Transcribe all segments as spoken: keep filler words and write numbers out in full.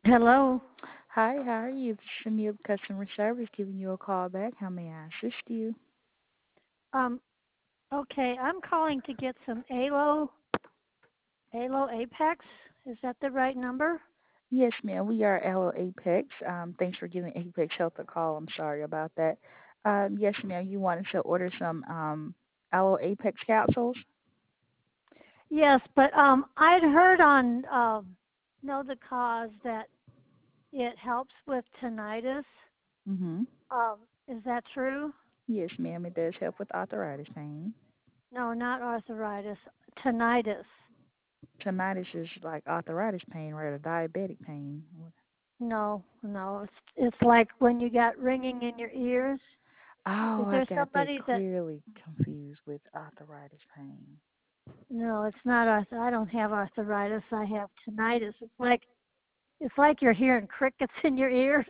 Hello. Hi, how are you? This is Camille, customer service, giving you a call back. How may I assist you? Um, okay, I'm calling to get some ALO, ALO Apex. Is that the right number? Yes, ma'am. We are Aloe Apex. Um, thanks for giving Apex Health a call. I'm sorry about that. Um, yes, ma'am. You wanted to order some um, Aloe Apex capsules? Yes, but um, I'd heard on um, Know the Cause that it helps with tinnitus. Mm-hmm. Um, is that true? Yes, ma'am. It does help with arthritis pain. No, not arthritis. Tinnitus. Tinnitus is like arthritis pain, right? Or diabetic pain. No, no. It's it's like when you got ringing in your ears. Oh, Is I there got that somebody that? clearly confused with arthritis pain. No, it's not arth. I don't have arthritis. I have tinnitus. It's like it's like you're hearing crickets in your ears.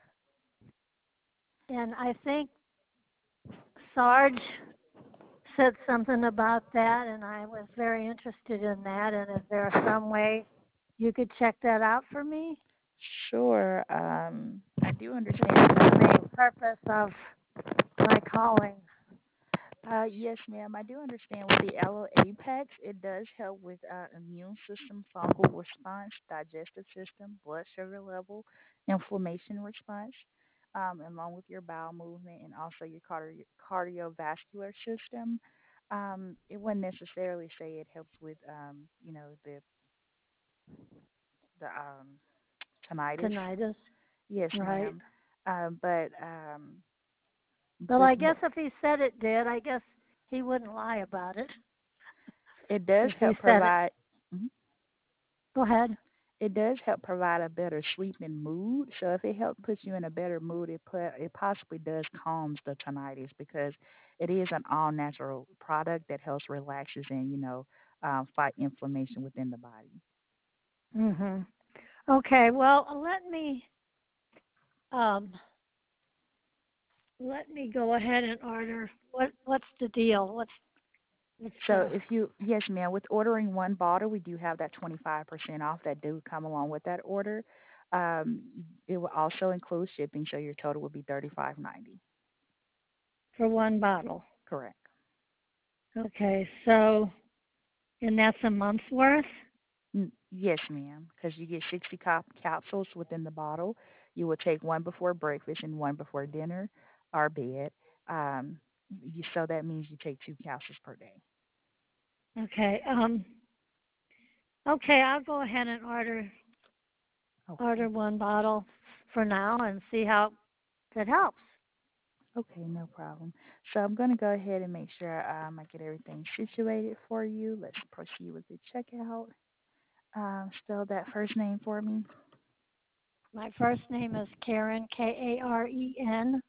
And I think Sarge said something about that, and I was very interested in that. And is there some way you could check that out for me? Sure. Um, I do Since understand. that's the main purpose of my calling. Uh, yes, ma'am. I do understand with the Aloe Apex, it does help with uh, immune system, fungal response, digestive system, blood sugar level, inflammation response, um, along with your bowel movement and also your cardio- cardiovascular system. Um, it wouldn't necessarily say it helps with, um, you know, the the um, tinnitus. Tinnitus, Yes, right? ma'am. Um, but um, Well, with I mo- guess if he said it did, I guess he wouldn't lie about it. it does If he help said it, provide. Mhm. go ahead. It does help provide a better sleeping mood. So if it helps put you in a better mood, it put it possibly does calms the tinnitus because it is an all natural product that helps relaxes and you know um, fight inflammation within the body. Mhm. Okay. Well, let me um let me go ahead and order. What what's the deal? What's what's So the if you yes ma'am, with ordering one bottle, we do have that twenty-five percent off that do come along with that order. Um, it will also include shipping, so your total would be thirty-five ninety. for one bottle? Correct. Okay. So, and that's a month's worth? Mm, yes, ma'am, because you get sixty cap- capsules within the bottle. You will take one before breakfast and one before dinner or bed. Um, you, so that means you take two capsules per day. Okay. Um okay, I'll go ahead and order Okay. order one bottle for now and see how it helps. Okay, no problem. So I'm going to go ahead and make sure um, I get everything situated for you. Let's proceed with the checkout. Um, spell that first name for me. My first name is Karen, K A R E N.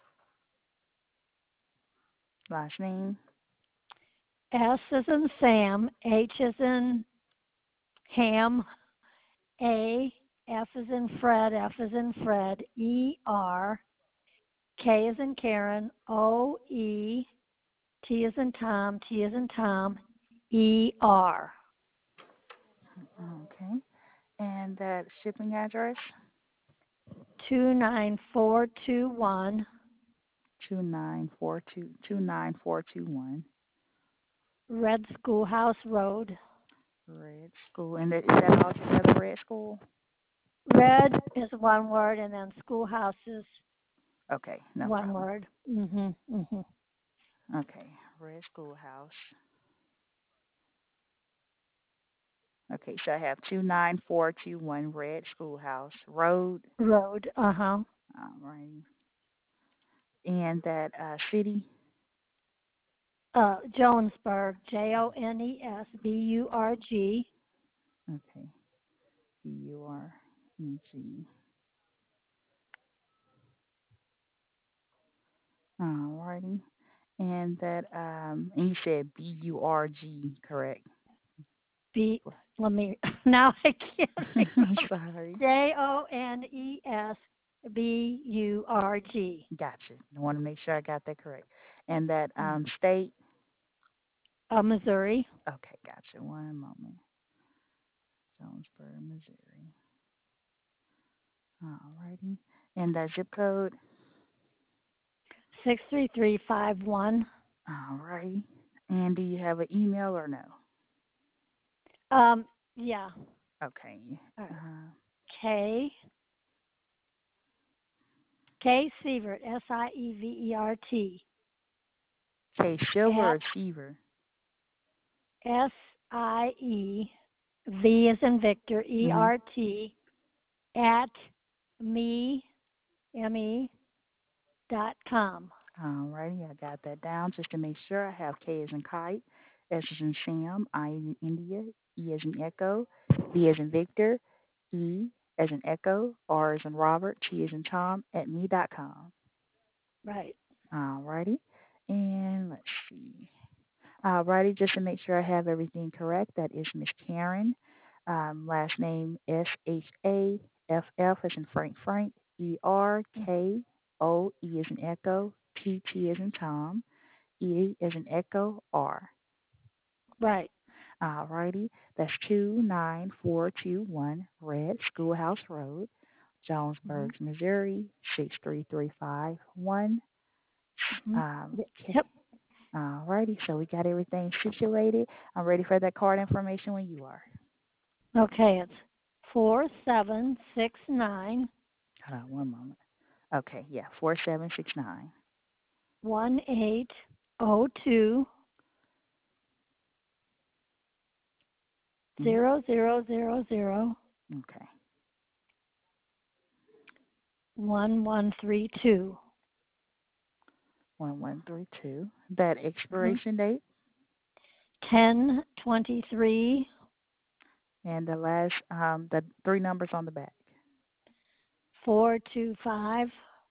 Last name. S is in Sam, H is in Ham, A, F is in Fred, F is in Fred, E R, K is in Karen, O E, T is in Tom, T is in Tom, E R. Okay. And that shipping address. two nine four two one Two nine four two two nine four two one. Red Schoolhouse Road. Red School. And that, is that all together, Red School? Red is one word, and then schoolhouse is Okay, no one problem. word. Mhm, mhm. Okay, Red Schoolhouse. Okay, so I have two nine four two one Red Schoolhouse Road. Road. Uh huh. All right. And that uh, city. Uh, Jonesburg. J O N E S B U R G. Okay, B U R E G. All righty. And that, um, and you said B U R G, correct? B. Let me. Now I can't I'm remember. sorry. J O N E S B U R G. Gotcha. I want to make sure I got that correct. And that Mm. um, state. Uh, Missouri. Okay, gotcha. One moment. Jonesboro, Missouri. Alrighty. And the zip code? six three three five one. Alrighty. And do you have an email or no? Um, yeah. Okay. All right. Uh, K K Sievert, S I E V E R T, K Silver at or Seaver? S I E V as in Victor, E Mm-hmm. R T, at me, M E, dot com. Alrighty, I got that down just to make sure. I have K as in kite, S as in Sam, I as in India, E as in Echo, V as in Victor, E as in Echo, R as in Robert, T as in Tom, at me dot com. Right. Alrighty. And let's see. Alrighty, just to make sure I have everything correct, that is Miss Karen. Um, last name S H A F F as in Frank Frank, E R K O E as in Echo, T T as in Tom, E as in Echo, R. Right. Alrighty, that's two nine four two one Red Schoolhouse Road, Mm-hmm. Jonesburg, Missouri, six three three five one. Mm-hmm. Um, okay. Yep. Alrighty, so we got everything situated. I'm ready for that card information when you are. Okay, it's four seven six nine Hold on one moment. Okay, yeah, four seven six nine. one eight zero two Mm-hmm. zero zero zero zero Okay. one one three two. One one three two. That Mm-hmm. expiration date Ten twenty three and the last um the three numbers on the back. four two five.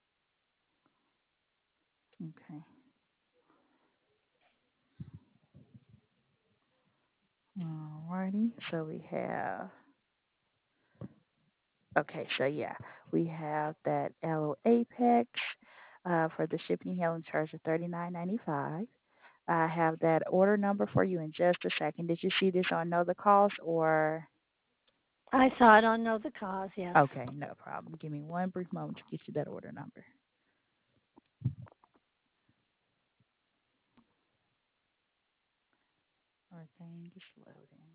Okay. Alrighty. So we have okay, so yeah, we have that L O Apex uh, for the shipping handling charge of thirty nine ninety five. I have that order number for you in just a second. Did you see this on Know the Cost or? I saw it on Know the Cause, yes. Okay, no problem. Give me one brief moment to get you that order number. Everything is loading.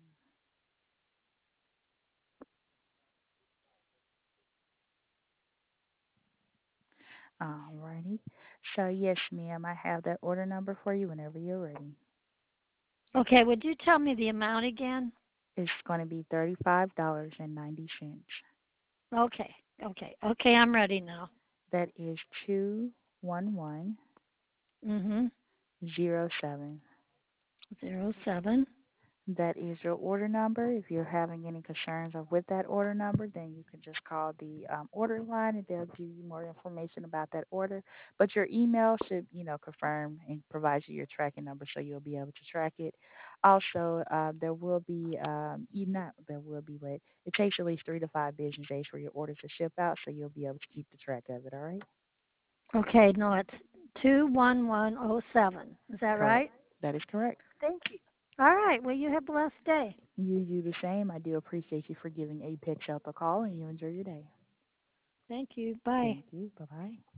Alrighty. So yes, ma'am, I have that order number for you whenever you're ready. Okay, would you tell me the amount again? It's going to be thirty-five dollars and ninety cents. Okay, okay, okay, I'm ready now. That is two one one Mm-hmm. zero seven. Zero seven. That is your order number. If you're having any concerns of with that order number, then you can just call the um, order line and they'll give you more information about that order. But your email should, you know, confirm and provide you your tracking number so you'll be able to track it. Also, uh, there will be, um, you not there will be, but it takes at least three to five business days for your order to ship out, so you'll be able to keep the track of it. All right? Okay, no, it's two one one oh seven. Is that Correct. right? That is correct. Thank you. All right, well, you have a blessed day. You do the same. I do appreciate you for giving Apex Health a call, and you enjoy your day. Thank you. Bye. Thank you. Bye bye.